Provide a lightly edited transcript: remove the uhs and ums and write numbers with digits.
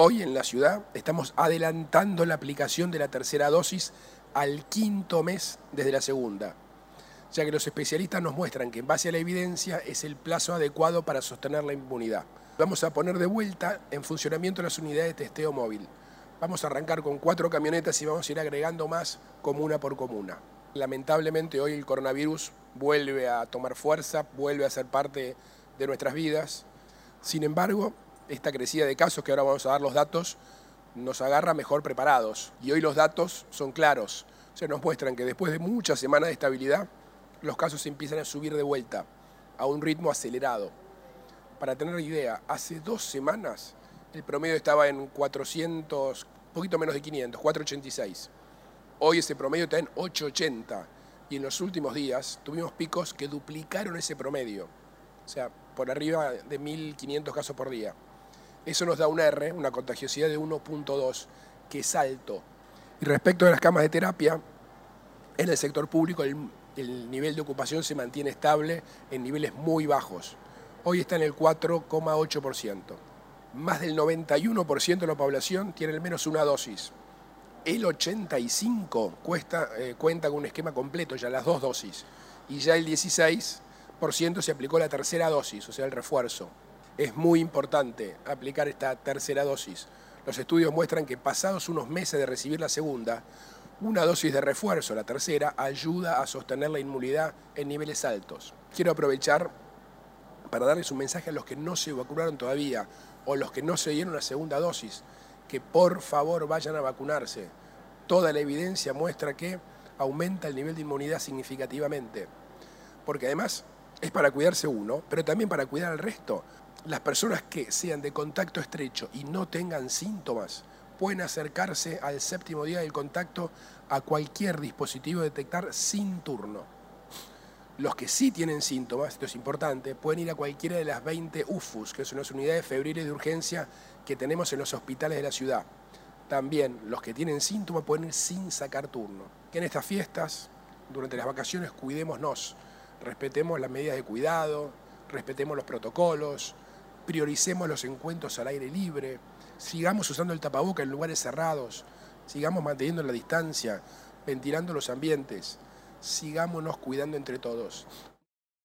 Hoy en la ciudad estamos adelantando la aplicación de la tercera dosis al 5.º mes desde la segunda, ya que los especialistas nos muestran que en base a la evidencia es el plazo adecuado para sostener la inmunidad. Vamos a poner de vuelta en funcionamiento las unidades de testeo móvil. Vamos a arrancar con 4 camionetas y vamos a ir agregando más comuna por comuna. Lamentablemente hoy el coronavirus vuelve a tomar fuerza, vuelve a ser parte de nuestras vidas. Sin embargo, esta crecida de casos, que ahora vamos a dar los datos, nos agarra mejor preparados. Y hoy los datos son claros. Se nos muestran que después de muchas semanas de estabilidad, los casos empiezan a subir de vuelta a un ritmo acelerado. Para tener idea, hace 2 semanas el promedio estaba en 400, poquito menos de 500, 486. Hoy ese promedio está en 880 y en los últimos días tuvimos picos que duplicaron ese promedio. O sea, por arriba de 1.500 casos por día. Eso nos da un R, una contagiosidad de 1.2, que es alto. Y respecto a las camas de terapia, en el sector público el nivel de ocupación se mantiene estable en niveles muy bajos. Hoy está en el 4,8%. Más del 91% de la población tiene al menos una dosis. El 85% cuenta con un esquema completo, ya las 2 dosis. Y ya el 16% se aplicó la tercera dosis, o sea, el refuerzo. Es muy importante aplicar esta tercera dosis. Los estudios muestran que pasados unos meses de recibir la segunda, una dosis de refuerzo, la tercera, ayuda a sostener la inmunidad en niveles altos. Quiero aprovechar para darles un mensaje a los que no se vacunaron todavía o los que no se dieron la segunda dosis, que por favor vayan a vacunarse. Toda la evidencia muestra que aumenta el nivel de inmunidad significativamente, porque además es para cuidarse uno, pero también para cuidar al resto. Las personas que sean de contacto estrecho y no tengan síntomas pueden acercarse al 7º día del contacto a cualquier dispositivo de detectar sin turno. Los que sí tienen síntomas, esto es importante, pueden ir a cualquiera de las 20 UFUs, que son las unidades febriles de urgencia que tenemos en los hospitales de la ciudad. También los que tienen síntomas pueden ir sin sacar turno. Que en estas fiestas, durante las vacaciones, cuidémonos, respetemos las medidas de cuidado, respetemos los protocolos, prioricemos los encuentros al aire libre, sigamos usando el tapaboca en lugares cerrados, sigamos manteniendo la distancia, ventilando los ambientes, sigámonos cuidando entre todos.